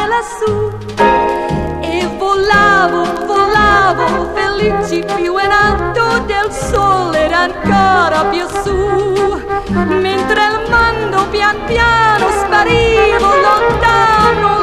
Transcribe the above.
lassù. E volavo, volavo, felici più in alto del sole era ancora più su, mentre il mondo pian piano sparivo lontano